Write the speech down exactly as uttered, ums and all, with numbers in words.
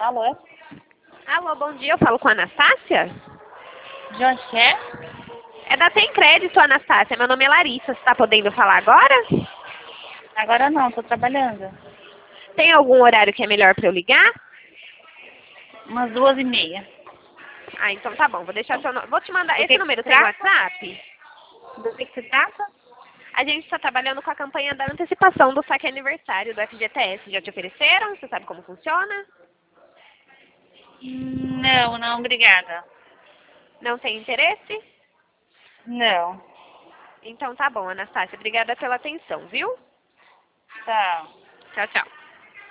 Alô? Alô, bom dia, eu falo com a Anastácia? De onde que é? É da Tem Crédito, Anastácia, meu nome é Larissa, você está podendo falar agora? Agora não, tô trabalhando. Tem algum horário que é melhor para eu ligar? Umas duas e meia. Ah, então tá bom, vou deixar seu nome. Vou te mandar, Do esse que que número se tem trata? WhatsApp? Do que que se trata? A gente está trabalhando com a campanha da antecipação do saque aniversário do F G T S. Já te ofereceram? Você sabe como funciona? Não, não, obrigada. Não tem interesse? Não. Então tá bom, Anastácia, obrigada pela atenção, viu? Tá. Tchau, tchau.